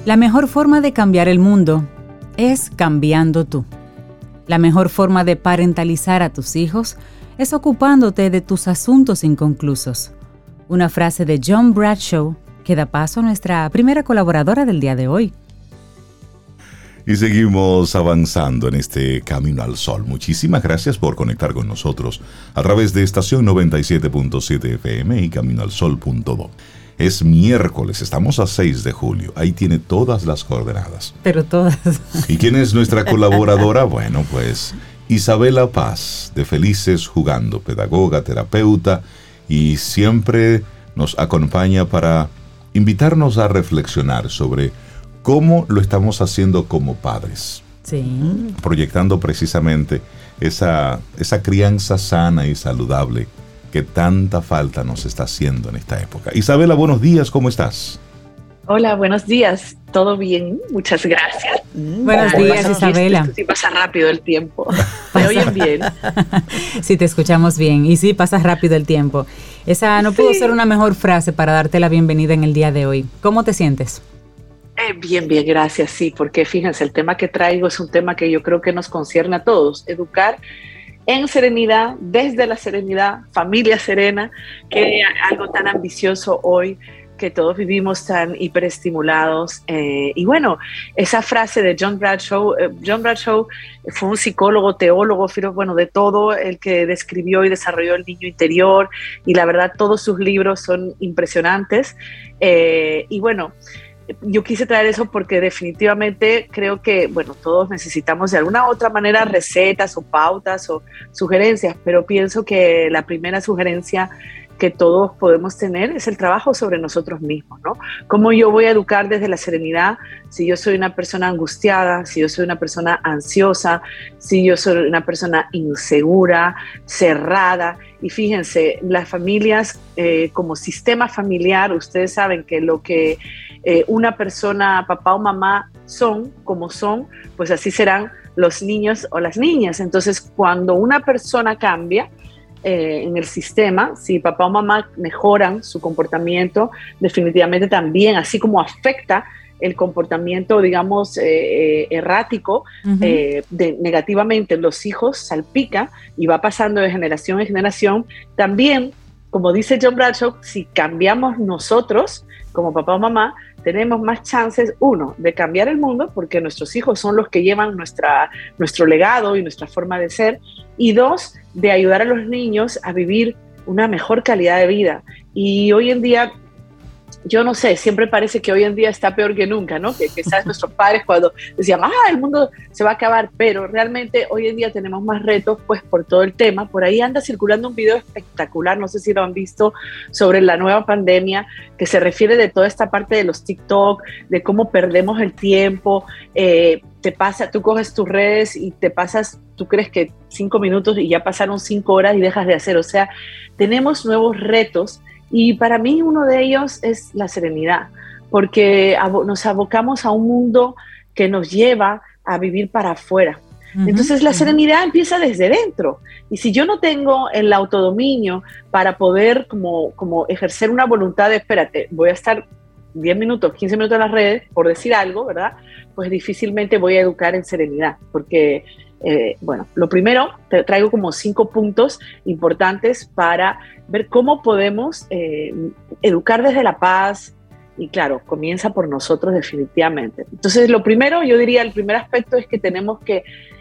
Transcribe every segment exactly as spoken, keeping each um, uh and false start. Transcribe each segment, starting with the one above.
La mejor forma de cambiar el mundo es cambiando tú. La mejor forma de parentalizar a tus hijos es ocupándote de tus asuntos inconclusos. Una frase de John Bradshaw que da paso a nuestra primera colaboradora del día de hoy. Y seguimos avanzando en este Camino al Sol. Muchísimas gracias por conectar con nosotros a través de estación noventa y siete punto siete F M y camino al sol punto do. Es miércoles, estamos a seis de julio. Ahí tiene todas las coordenadas. Pero todas. ¿Y quién es nuestra colaboradora? Bueno, pues Isabela Paz, de Felices Jugando, pedagoga, terapeuta, y siempre nos acompaña para invitarnos a reflexionar sobre cómo lo estamos haciendo como padres. Sí. Proyectando precisamente esa, esa crianza sana y saludable que tanta falta nos está haciendo en esta época. Isabela, buenos días, ¿cómo estás? Hola, buenos días. ¿Todo bien? Muchas gracias. Buenos Ay, días, Isabela. Esto sí pasa rápido el tiempo. ¿Me oyen bien? Sí, te escuchamos bien. Y sí, pasa rápido el tiempo. Esa no sí. pudo ser una mejor frase para darte la bienvenida en el día de hoy. ¿Cómo te sientes? Eh, bien, bien, gracias. Sí, porque fíjense, el tema que traigo es un tema que yo creo que nos concierne a todos. Educar en serenidad, desde la serenidad, familia serena, que algo tan ambicioso hoy, que todos vivimos tan hiperestimulados. Eh, y bueno, esa frase de John Bradshaw, eh, John Bradshaw fue un psicólogo, teólogo, bueno, de todo, el que describió y desarrolló el niño interior, y la verdad todos sus libros son impresionantes. Eh, y bueno, yo quise traer eso porque definitivamente creo que, bueno, todos necesitamos de alguna u otra manera recetas o pautas o sugerencias, pero pienso que la primera sugerencia que todos podemos tener es el trabajo sobre nosotros mismos, ¿no? ¿Cómo yo voy a educar desde la serenidad si yo soy una persona angustiada, si yo soy una persona ansiosa, si yo soy una persona insegura, cerrada? Y fíjense, las familias eh, como sistema familiar, ustedes saben que lo que eh, una persona, papá o mamá son, como son, pues así serán los niños o las niñas. Entonces, cuando una persona cambia, Eh, en el sistema, si papá o mamá mejoran su comportamiento, definitivamente también, así como afecta el comportamiento, digamos, eh, eh, errático, uh-huh. eh, de, negativamente los hijos, salpica y va pasando de generación en generación, también, como dice John Bradshaw, si cambiamos nosotros, como papá o mamá, tenemos más chances, uno, de cambiar el mundo, porque nuestros hijos son los que llevan nuestra, nuestro legado y nuestra forma de ser, y dos, de ayudar a los niños a vivir una mejor calidad de vida. Y hoy en día, yo no sé, siempre parece que hoy en día está peor que nunca, ¿no? Que quizás nuestros padres cuando decían, ah, el mundo se va a acabar, pero realmente hoy en día tenemos más retos, pues, por todo el tema. Por ahí anda circulando un video espectacular, no sé si lo han visto, sobre la nueva pandemia, que se refiere de toda esta parte de los TikTok, de cómo perdemos el tiempo, eh, te pasa, tú coges tus redes y te pasas, tú crees que cinco minutos y ya pasaron cinco horas y dejas de hacer. O sea, tenemos nuevos retos. Y para mí uno de ellos es la serenidad, porque nos abocamos a un mundo que nos lleva a vivir para afuera. Uh-huh, Entonces la uh-huh. serenidad empieza desde dentro. Y si yo no tengo el autodominio para poder como, como ejercer una voluntad de, espérate, voy a estar diez minutos, quince minutos en las redes, por decir algo, ¿verdad? Pues difícilmente voy a educar en serenidad, porque... Eh, bueno, lo primero, te traigo como cinco puntos importantes para ver cómo podemos eh, educar desde la paz, y claro, comienza por nosotros definitivamente. Entonces, lo primero, yo diría, el primer aspecto es que tenemos que,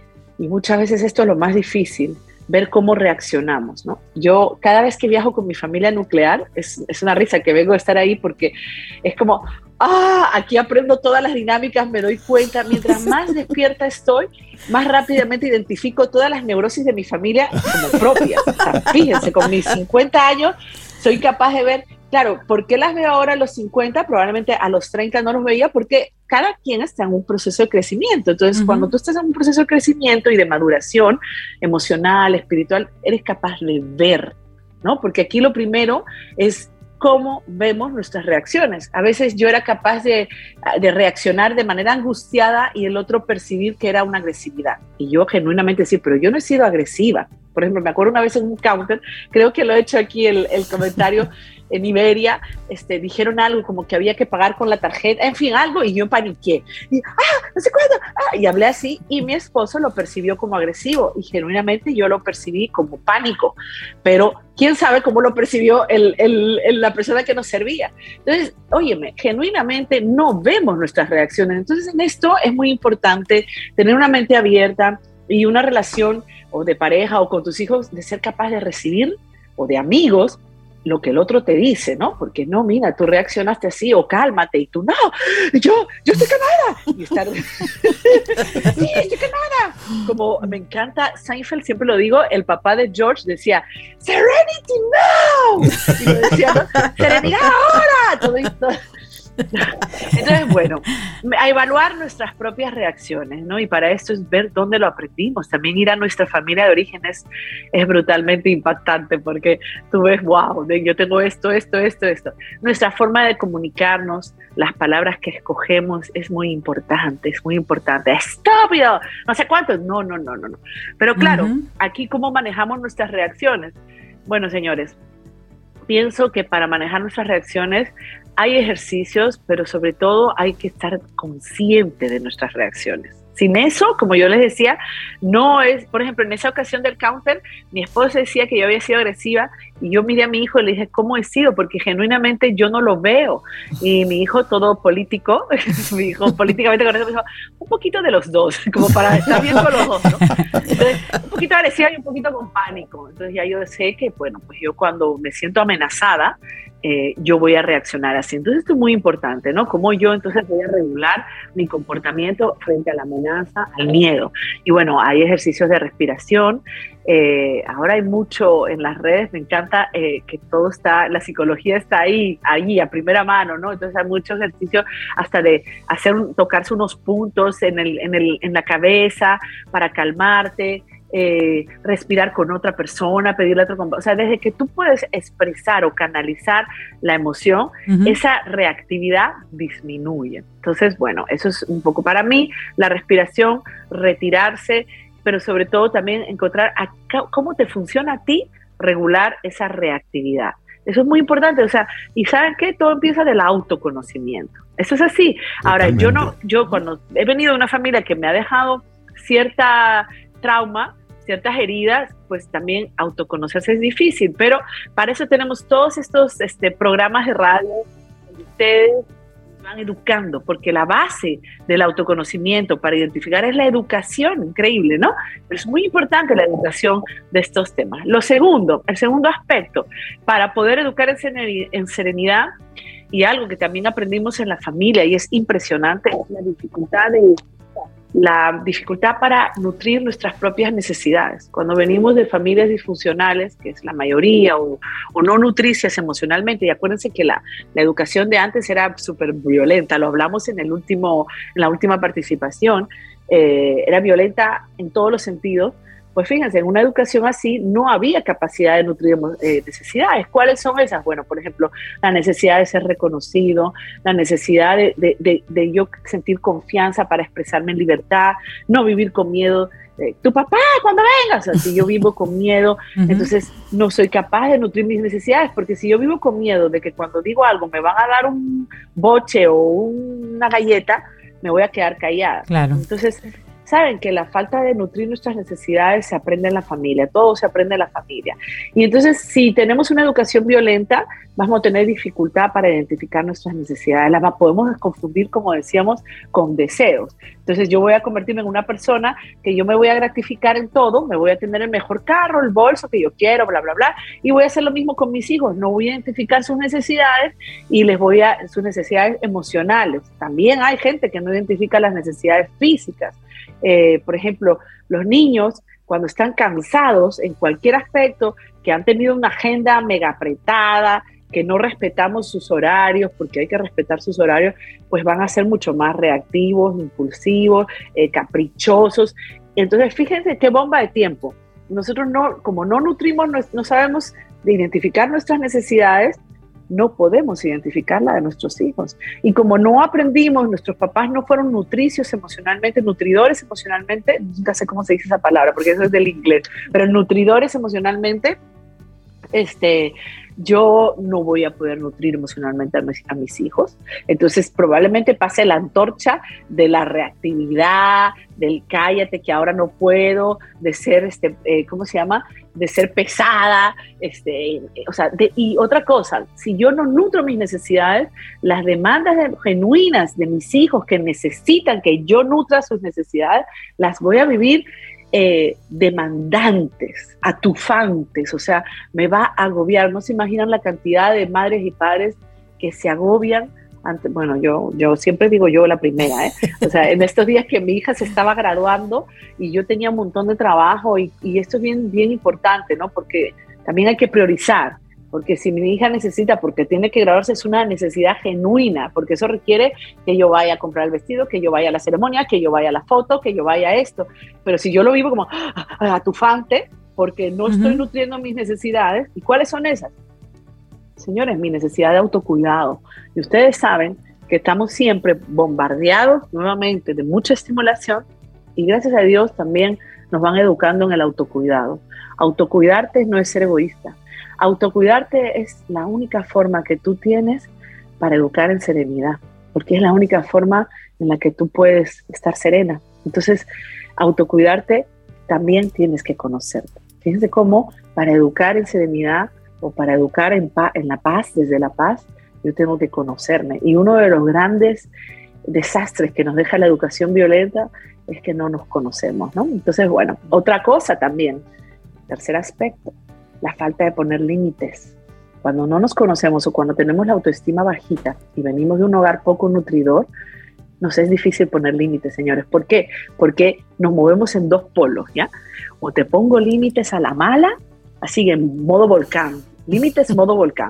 y muchas veces esto es lo más difícil, ver cómo reaccionamos, ¿no? Yo cada vez que viajo con mi familia nuclear, es, es una risa que vengo a estar ahí porque es como, ah, aquí aprendo todas las dinámicas, me doy cuenta, mientras más despierta estoy, más rápidamente identifico todas las neurosis de mi familia como propias. O sea, fíjense, con mis cincuenta años soy capaz de ver, claro, ¿por qué las veo ahora a los cincuenta? Probablemente a los treinta no los veía, porque cada quien está en un proceso de crecimiento. Entonces, uh-huh. cuando tú estás en un proceso de crecimiento y de maduración emocional, espiritual, eres capaz de ver, ¿no? Porque aquí lo primero es cómo vemos nuestras reacciones. A veces yo era capaz de, de reaccionar de manera angustiada y el otro percibir que era una agresividad. Y yo genuinamente decir, pero yo no he sido agresiva. Por ejemplo, me acuerdo una vez en un counter, creo que lo he hecho aquí el, el comentario, en Iberia, este, dijeron algo como que había que pagar con la tarjeta, en fin, algo, y yo paniqué. Y, ah, no sé cuándo, ah, y hablé así, y mi esposo lo percibió como agresivo, y genuinamente yo lo percibí como pánico, pero quién sabe cómo lo percibió el, el, el, la persona que nos servía. Entonces, óyeme, genuinamente no vemos nuestras reacciones. Entonces, en esto es muy importante tener una mente abierta y una relación o de pareja o con tus hijos, de ser capaz de recibir, o de amigos, lo que el otro te dice, ¿no? Porque no, mira, tú reaccionaste así, o cálmate, y tú, no, yo, yo estoy quemada. Y estar, sí, estoy quemada. Como me encanta, Seinfeld, siempre lo digo, el papá de George decía, Serenity now. Y lo decía, ¿no? Serenidad ahora. Todo esto. Entonces, bueno, a evaluar nuestras propias reacciones, ¿no? Y para esto es ver dónde lo aprendimos. También ir a nuestra familia de origen es, es brutalmente impactante, porque tú ves, wow, yo tengo esto, esto, esto, esto. Nuestra forma de comunicarnos, las palabras que escogemos es muy importante, es muy importante. ¡Estúpido! No sé cuántos. No, no, no, no, no. Pero claro, uh-huh. Aquí cómo manejamos nuestras reacciones. Bueno, señores, pienso que para manejar nuestras reacciones hay ejercicios, pero sobre todo hay que estar consciente de nuestras reacciones. Sin eso, como yo les decía, no es, por ejemplo, en esa ocasión del counter, mi esposo decía que yo había sido agresiva y yo miré a mi hijo y le dije, ¿cómo he sido? Porque genuinamente yo no lo veo. Y mi hijo, todo político, mi hijo políticamente correcto, me dijo, un poquito de los dos, como para estar bien con los dos, ¿no? Entonces, un poquito agresiva y un poquito con pánico. Entonces ya yo sé que, bueno, pues yo cuando me siento amenazada, Eh, yo voy a reaccionar así. Entonces esto es muy importante, ¿no? Cómo yo entonces voy a regular mi comportamiento frente a la amenaza, al miedo. Y bueno, hay ejercicios de respiración. Eh, ahora hay mucho en las redes, me encanta eh, que todo está, la psicología está ahí, ahí a primera mano, ¿no? Entonces hay muchos ejercicios hasta de hacer, un, tocarse unos puntos en, el, en, el, en la cabeza para calmarte. Eh, respirar con otra persona, pedirle a otro, o sea, desde que tú puedes expresar o canalizar la emoción, uh-huh. Esa reactividad disminuye. Entonces, bueno, eso es un poco para mí, la respiración, retirarse, pero sobre todo también encontrar a, cómo te funciona a ti regular esa reactividad. Eso es muy importante, o sea, y ¿saben qué? Todo empieza del autoconocimiento. Eso es así. Ahora, Totalmente. yo no, yo cuando he venido de una familia que me ha dejado cierta trauma, ciertas heridas, pues también autoconocerse es difícil, pero para eso tenemos todos estos este, programas de radio donde ustedes van educando, porque la base del autoconocimiento para identificar es la educación, increíble, ¿no? Pero es muy importante la educación de estos temas. Lo segundo, el segundo aspecto, para poder educar en serenidad, y algo que también aprendimos en la familia y es impresionante, es la dificultad de la dificultad para nutrir nuestras propias necesidades. Cuando venimos de familias disfuncionales, que es la mayoría, o, o no nutricias emocionalmente, y acuérdense que la, la educación de antes era súper violenta, lo hablamos en, el último, en la última participación, eh, era violenta en todos los sentidos. Pues fíjense, en una educación así no había capacidad de nutrir eh, necesidades. ¿Cuáles son esas? Bueno, por ejemplo, la necesidad de ser reconocido, la necesidad de, de, de, de yo sentir confianza para expresarme en libertad, no vivir con miedo. Eh, tu papá, cuando vengas, o sea, si yo vivo con miedo, uh-huh. Entonces no soy capaz de nutrir mis necesidades, porque si yo vivo con miedo de que cuando digo algo me van a dar un boche o una galleta, me voy a quedar callada. Claro. Entonces, saben que la falta de nutrir nuestras necesidades se aprende en la familia, todo se aprende en la familia. Y entonces, si tenemos una educación violenta, vamos a tener dificultad para identificar nuestras necesidades. Las podemos confundir, como decíamos, con deseos. Entonces, yo voy a convertirme en una persona que yo me voy a gratificar en todo, me voy a tener el mejor carro, el bolso que yo quiero, bla, bla, bla, y voy a hacer lo mismo con mis hijos. No voy a identificar sus necesidades y les voy a, sus necesidades emocionales. También hay gente que no identifica las necesidades físicas. Eh, por ejemplo, los niños cuando están cansados en cualquier aspecto, que han tenido una agenda mega apretada, que no respetamos sus horarios, porque hay que respetar sus horarios, pues van a ser mucho más reactivos, impulsivos, eh, caprichosos. Entonces, fíjense qué bomba de tiempo. Nosotros no, como no nutrimos, no, no sabemos de identificar nuestras necesidades, no podemos identificar la de nuestros hijos. Y como no aprendimos, nuestros papás no fueron nutricios emocionalmente, nutridores emocionalmente, nunca sé cómo se dice esa palabra, porque eso es del inglés, pero nutridores emocionalmente, este, yo no voy a poder nutrir emocionalmente a mis, a mis hijos. Entonces probablemente pase la antorcha de la reactividad, del cállate que ahora no puedo, de ser, este, eh, ¿cómo se llama? De ser pesada, este, o sea, de, y otra cosa, si yo no nutro mis necesidades, las demandas de, genuinas de mis hijos que necesitan que yo nutra sus necesidades, las voy a vivir Eh, demandantes, atufantes, o sea, me va a agobiar. No se imaginan la cantidad de madres y padres que se agobian ante, bueno, yo, yo siempre digo yo la primera, ¿eh? O sea, en estos días que mi hija se estaba graduando y yo tenía un montón de trabajo y, y esto es bien, bien importante, ¿no? Porque también hay que priorizar. Porque si mi hija necesita, porque tiene que graduarse, es una necesidad genuina, porque eso requiere que yo vaya a comprar el vestido, que yo vaya a la ceremonia, que yo vaya a la foto, que yo vaya a esto. Pero si yo lo vivo como atufante, porque no uh-huh. estoy nutriendo mis necesidades, ¿y cuáles son esas? Señores, mi necesidad de autocuidado. Y ustedes saben que estamos siempre bombardeados nuevamente de mucha estimulación y gracias a Dios también nos van educando en el autocuidado. Autocuidarte no es ser egoísta. Autocuidarte es la única forma que tú tienes para educar en serenidad, porque es la única forma en la que tú puedes estar serena. Entonces, autocuidarte también tienes que conocerte. Fíjense cómo para educar en serenidad o para educar en, paz, en la paz, desde la paz, yo tengo que conocerme. Y uno de los grandes desastres que nos deja la educación violenta es que no nos conocemos, ¿no? Entonces, bueno, otra cosa también, tercer aspecto, la falta de poner límites. Cuando no nos conocemos o cuando tenemos la autoestima bajita y venimos de un hogar poco nutridor, nos es difícil poner límites, señores. ¿Por qué? Porque nos movemos en dos polos, ¿ya? O te pongo límites a la mala, así en modo volcán. Límites modo volcán.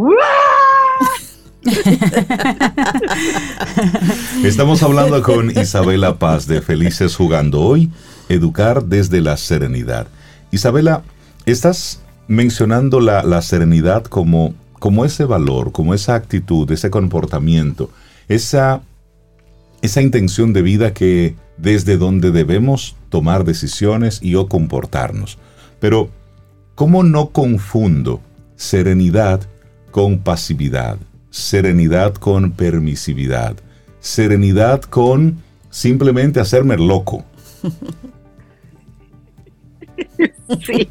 Estamos hablando con Isabela Paz de Felices Jugando. Hoy, educar desde la serenidad. Isabela, estás mencionando la, la serenidad como, como ese valor, como esa actitud, ese comportamiento, esa, esa intención de vida que desde donde debemos tomar decisiones y o comportarnos. Pero, ¿cómo no confundo serenidad con pasividad? Serenidad con permisividad. Serenidad con simplemente hacerme loco. Sí,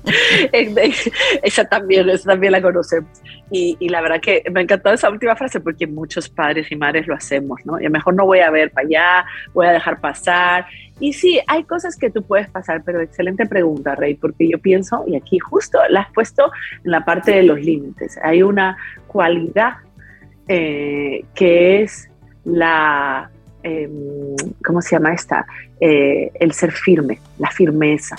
esa también, esa también la conocemos. Y, y la verdad que me encantó esa última frase porque muchos padres y madres lo hacemos, ¿no? Y a lo mejor no voy a ver para allá, voy a dejar pasar. Y sí, hay cosas que tú puedes pasar, pero excelente pregunta, Rey, porque yo pienso, y aquí justo la has puesto en la parte de los límites, hay una cualidad eh, que es la, eh, ¿cómo se llama esta? Eh, el ser firme, la firmeza.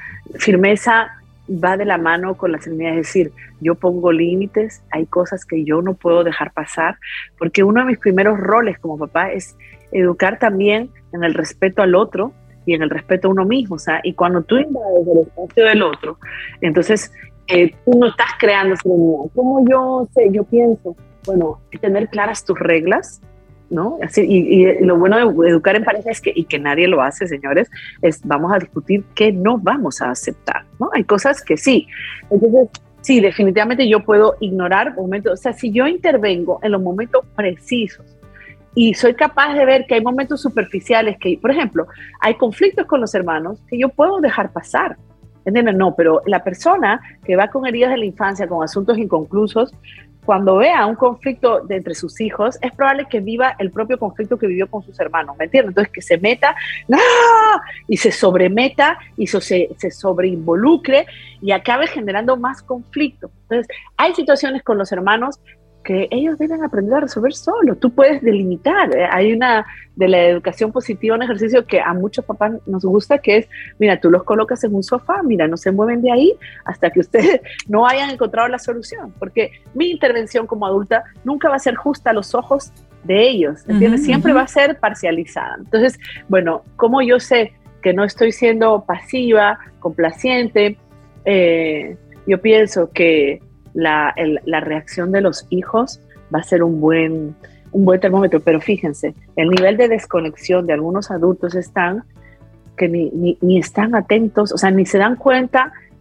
Firmeza va de la mano con la serenidad, es decir, yo pongo límites, hay cosas que yo no puedo dejar pasar, porque uno de mis primeros roles como papá es educar también en el respeto al otro y en el respeto a uno mismo, o sea, y cuando tú invades el espacio del otro, entonces eh, tú no estás creando serenidad. ¿Cómo yo sé? Yo pienso, bueno, tener claras tus reglas, ¿no? Así, y, y lo bueno de educar en pareja es que, y que nadie lo hace, señores, es vamos a discutir qué no vamos a aceptar, ¿no? Hay cosas que sí. Entonces, sí, definitivamente yo puedo ignorar momentos, o sea, si yo intervengo en los momentos precisos y soy capaz de ver que hay momentos superficiales que, por ejemplo, hay conflictos con los hermanos que yo puedo dejar pasar, ¿entiendes? No, pero la persona que va con heridas de la infancia, con asuntos inconclusos, cuando vea un conflicto de entre sus hijos, es probable que viva el propio conflicto que vivió con sus hermanos, ¿me entiendes? Entonces, que se meta ¡no! y se sobremeta y so, se, se sobreinvolucre y acabe generando más conflicto. Entonces, hay situaciones con los hermanos que ellos deben aprender a resolver solos. Tú puedes delimitar. Hay una de la educación positiva, un ejercicio que a muchos papás nos gusta, que es, mira, tú los colocas en un sofá, mira, no se mueven de ahí hasta que ustedes no hayan encontrado la solución, porque mi intervención como adulta nunca va a ser justa a los ojos de ellos, ¿entiendes? Uh-huh, Siempre uh-huh. va a ser parcializada. Entonces, bueno, ¿cómo yo sé que no estoy siendo pasiva, complaciente? Eh, yo pienso que La, el, la reacción de los hijos va a ser un buen, un buen termómetro, pero fíjense, el nivel de desconexión de algunos adultos están que ni, ni, ni están atentos, o sea, ni se dan cuenta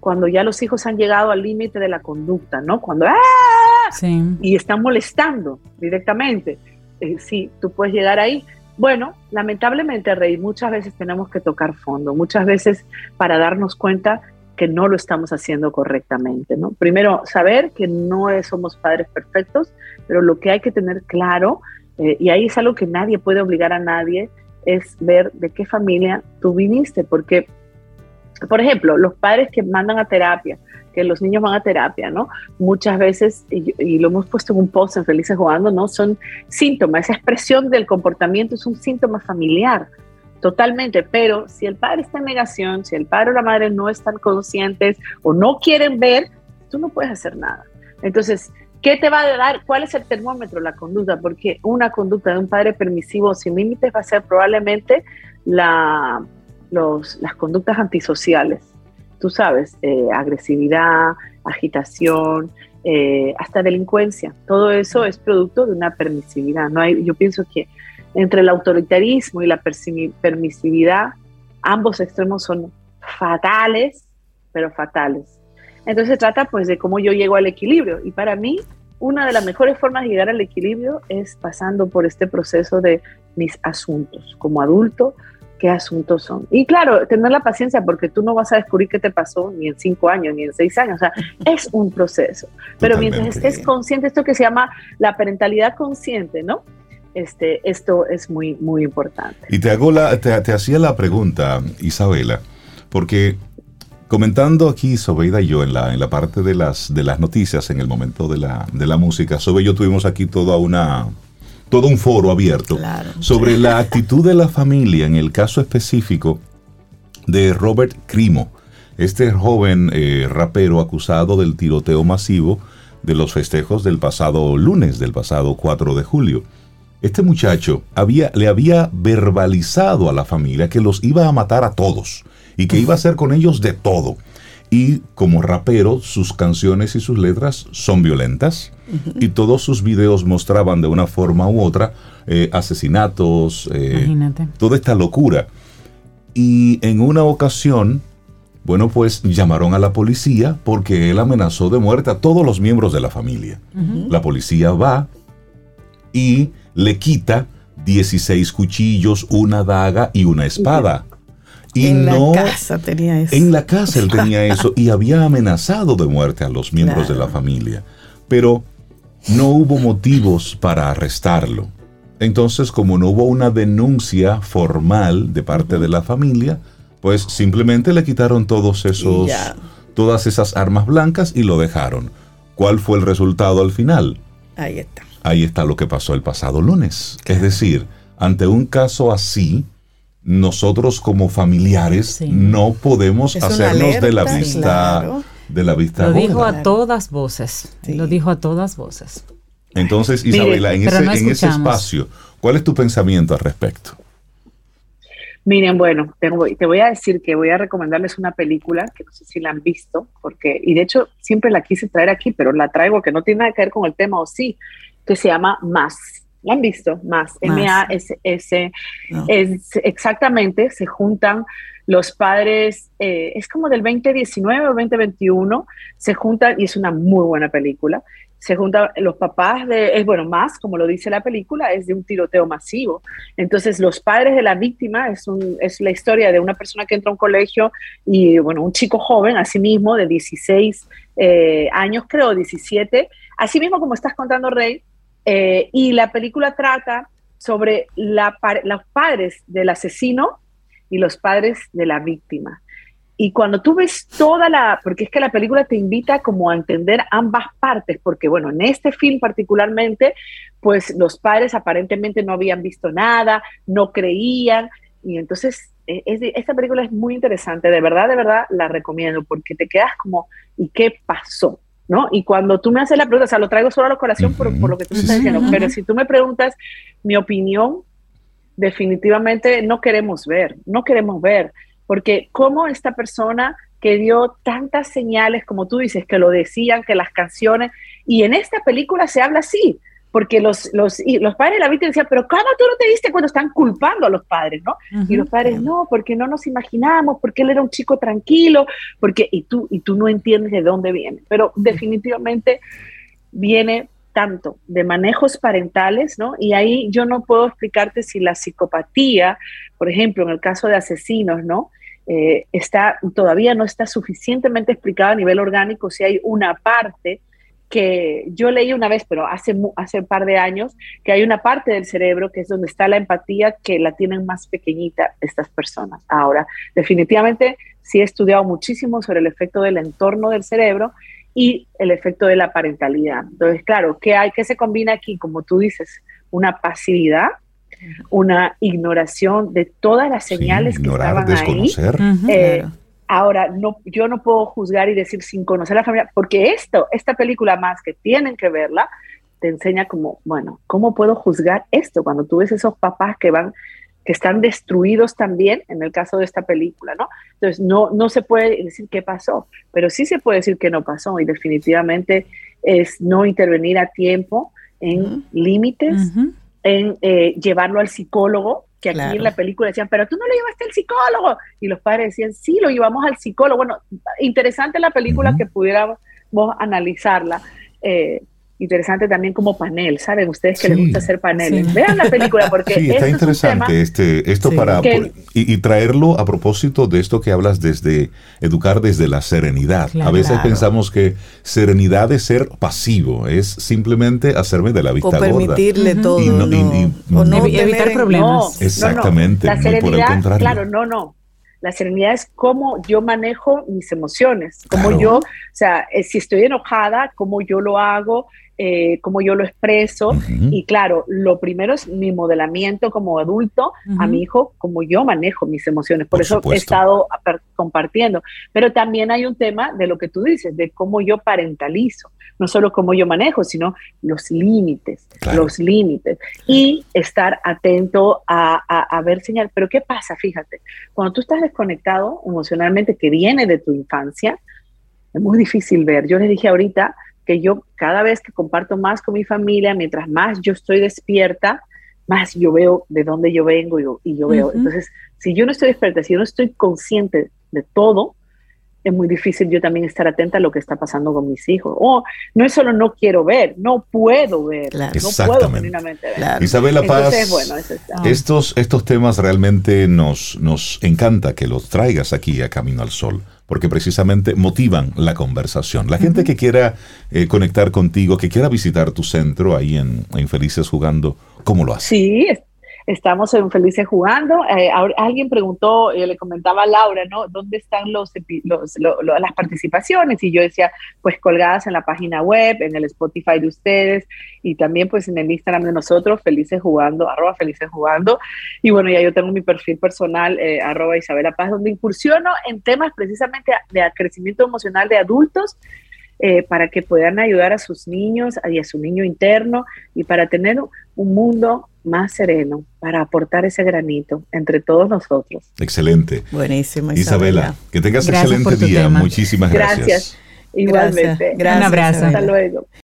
cuando ya los hijos han llegado al límite de la conducta, ¿no? Cuando ¡ah! Sí. Y están molestando directamente. Eh, sí, tú puedes llegar ahí. Bueno, lamentablemente, Rey, muchas veces tenemos que tocar fondo, muchas veces para darnos cuenta que no lo estamos haciendo correctamente, ¿no? Primero, saber que no es, somos padres perfectos, pero lo que hay que tener claro, eh, y ahí es algo que nadie puede obligar a nadie, es ver de qué familia tú viniste, porque, por ejemplo, los padres que mandan a terapia, que los niños van a terapia, ¿no? Muchas veces, y, y lo hemos puesto en un post en Felices Jugando, ¿no? Son síntomas, esa expresión del comportamiento es un síntoma familiar, totalmente, pero si el padre está en negación, si el padre o la madre no están conscientes o no quieren ver, tú no puedes hacer nada. Entonces, ¿qué te va a dar? ¿Cuál es el termómetro? La conducta, porque una conducta de un padre permisivo sin límites va a ser probablemente la, los, las conductas antisociales. Tú sabes, eh, agresividad, agitación, eh, hasta delincuencia. Todo eso es producto de una permisividad. No hay, yo pienso que entre el autoritarismo y la permisividad, ambos extremos son fatales, pero fatales. Entonces se trata pues de cómo yo llego al equilibrio. Y para mí, una de las mejores formas de llegar al equilibrio es pasando por este proceso de mis asuntos. Como adulto, ¿qué asuntos son? Y claro, tener la paciencia, porque tú no vas a descubrir qué te pasó ni en cinco años, ni en seis años. O sea, es un proceso. Pero Totalmente. mientras estés consciente, esto que se llama la parentalidad consciente, ¿no? Este, esto es muy, muy importante. Y te hago la, te, te hacía la pregunta, Isabela, porque comentando aquí Sobeida y yo en la, en la parte de las, de las noticias, en el momento de la, de la música, Sobe y yo tuvimos aquí toda una, todo un foro abierto, claro, sobre la actitud de la familia en el caso específico de Robert Crimo, este joven eh, rapero acusado del tiroteo masivo de los festejos del pasado lunes, del pasado cuatro de julio. Este muchacho había, le había verbalizado a la familia que los iba a matar a todos y que iba a hacer con ellos de todo. Y como rapero, sus canciones y sus letras son violentas, uh-huh, y todos sus videos mostraban de una forma u otra eh, asesinatos, eh, toda esta locura. Y en una ocasión, bueno, pues llamaron a la policía porque él amenazó de muerte a todos los miembros de la familia. Uh-huh. La policía va y le quita dieciséis cuchillos, una daga y una espada. Y en no, la casa tenía eso. En la casa él tenía eso y había amenazado de muerte a los miembros, claro, de la familia. Pero no hubo motivos para arrestarlo. Entonces, como no hubo una denuncia formal de parte, uh-huh, de la familia, pues simplemente le quitaron todos esos, todas esas armas blancas y lo dejaron. ¿Cuál fue el resultado al final? Ahí está. Ahí está lo que pasó el pasado lunes. Claro. Es decir, ante un caso así, nosotros como familiares, sí, no podemos es hacernos alerta, de la vista, claro, de la vista Lo gorda. dijo a todas voces. Sí. Lo dijo a todas voces. Entonces, Isabela, en, ese, no en ese espacio, ¿cuál es tu pensamiento al respecto? Miren, bueno, tengo, te voy a decir que voy a recomendarles una película que no sé si la han visto, porque, y de hecho siempre la quise traer aquí, pero la traigo que no tiene nada que ver con el tema, o sí, que se llama Más. ¿La han visto? Más. M A S S. No. Es exactamente, se juntan los padres, eh, es como del veinte diecinueve o veinte veintiuno, se juntan, y es una muy buena película, se juntan los papás de, es bueno, Más, como lo dice la película, es de un tiroteo masivo. Entonces, los padres de la víctima es, un, es la historia de una persona que entra a un colegio y, bueno, un chico joven, así mismo, de dieciséis eh, años, creo, diecisiete, así mismo como estás contando, Rey, eh, y la película trata sobre la, los padres del asesino y los padres de la víctima. Y cuando tú ves toda la, porque es que la película te invita como a entender ambas partes, porque bueno, en este film particularmente, pues los padres aparentemente no habían visto nada, no creían, y entonces es, esta película es muy interesante, de verdad, de verdad la recomiendo, porque te quedas como, ¿y qué pasó? ¿No? Y cuando tú me haces la pregunta, o sea, lo traigo solo a la colación uh-huh. por, por lo que tú me estás diciendo, uh-huh. pero si tú me preguntas mi opinión, definitivamente no queremos ver, no queremos ver, porque cómo esta persona que dio tantas señales, como tú dices, que lo decían, que las canciones, y en esta película se habla así, porque los, los, y los padres de la víctima decían, pero ¿cómo tú no te diste cuando están culpando a los padres, no? Uh-huh. Y los padres, no, porque no nos imaginamos, porque él era un chico tranquilo, porque, y tú, y tú no entiendes de dónde viene. Pero definitivamente viene tanto de manejos parentales, ¿no? Y ahí yo no puedo explicarte si la psicopatía, por ejemplo, en el caso de asesinos, ¿no? Eh, está, todavía no está suficientemente explicada a nivel orgánico, si hay una parte que yo leí una vez, pero hace, hace un par de años, que hay una parte del cerebro que es donde está la empatía, que la tienen más pequeñita estas personas. Ahora, definitivamente sí he estudiado muchísimo sobre el efecto del entorno del cerebro y el efecto de la parentalidad. Entonces, claro, ¿qué hay? ¿Qué se combina aquí? Como tú dices, una pasividad, una ignoración de todas las señales, sí, ignorar, que estaban desconocer. ahí. Uh-huh, eh, claro. Ahora, no, yo no puedo juzgar y decir sin conocer a la familia, porque esto, esta película más que tienen que verla, te enseña como, bueno, ¿cómo puedo juzgar esto? Cuando tú ves esos papás que van, que están destruidos también, en el caso de esta película, ¿no? Entonces, no, no se puede decir qué pasó, pero sí se puede decir que no pasó, y definitivamente es no intervenir a tiempo en uh-huh. límites, uh-huh. en eh, llevarlo al psicólogo, que aquí claro. en la película decían, pero tú no lo llevaste al psicólogo, y los padres decían, sí, lo llevamos al psicólogo. Bueno, interesante la película, uh-huh. que pudiéramos analizarla, eh, interesante también como panel, ¿saben? Ustedes que sí. les gusta hacer paneles, sí. vean la película, porque sí, está interesante es este, esto sí. para, que, por, y, y traerlo a propósito de esto que hablas desde, educar desde la serenidad. Claro, a veces claro. pensamos que serenidad es ser pasivo, es simplemente hacerme de la vista gorda. O permitirle gorda. todo. Y no, no, y, y, o no ev- evitar problemas. No, exactamente, no, no. La serenidad, por el contrario. Claro, no, no. La serenidad es cómo yo manejo mis emociones, cómo claro. yo, o sea, eh, si estoy enojada, cómo yo lo hago, eh, cómo yo lo expreso. Uh-huh. Y claro, lo primero es mi modelamiento como adulto uh-huh. a mi hijo, cómo yo manejo mis emociones. Por, Por eso supuesto. he estado compartiendo. Pero también hay un tema de lo que tú dices, de cómo yo parentalizo. No solo cómo yo manejo, sino los límites, claro. los límites. Y estar atento a, a, a ver señal. Pero ¿qué pasa? Fíjate, cuando tú estás desconectado emocionalmente, que viene de tu infancia, es muy difícil ver. Yo les dije ahorita que yo cada vez que comparto más con mi familia, mientras más yo estoy despierta, más yo veo de dónde yo vengo y yo, y yo veo. Uh-huh. Entonces, si yo no estoy despierta, si yo no estoy consciente de todo, es muy difícil yo también estar atenta a lo que está pasando con mis hijos. O no es solo no quiero ver, no puedo ver. Claro. No puedo genuinamente ver. Claro. Isabela Paz, entonces, bueno, eso está. estos, estos temas realmente nos, nos encanta que los traigas aquí a Camino al Sol, porque precisamente motivan la conversación. La gente uh-huh. que quiera eh, conectar contigo, que quiera visitar tu centro ahí en, en Felices Jugando, ¿cómo lo hace? Sí, estamos en Felices Jugando. Eh, alguien preguntó, eh, le comentaba a Laura, ¿no? ¿Dónde están los, los, lo, lo, las participaciones? Y yo decía, pues colgadas en la página web, en el Spotify de ustedes, y también pues en el Instagram de nosotros, Felices Jugando, arroba Felices Jugando. Y bueno, ya yo tengo mi perfil personal, eh, arroba Isabela Paz, donde incursiono en temas precisamente de crecimiento emocional de adultos, Eh, para que puedan ayudar a sus niños y a su niño interno, y para tener un mundo más sereno, para aportar ese granito entre todos nosotros. Excelente. Buenísimo, Isabela. Isabela, que tengas gracias excelente día. Tema. Muchísimas gracias. Gracias. Igualmente. Gracias. Un abrazo. Hasta luego.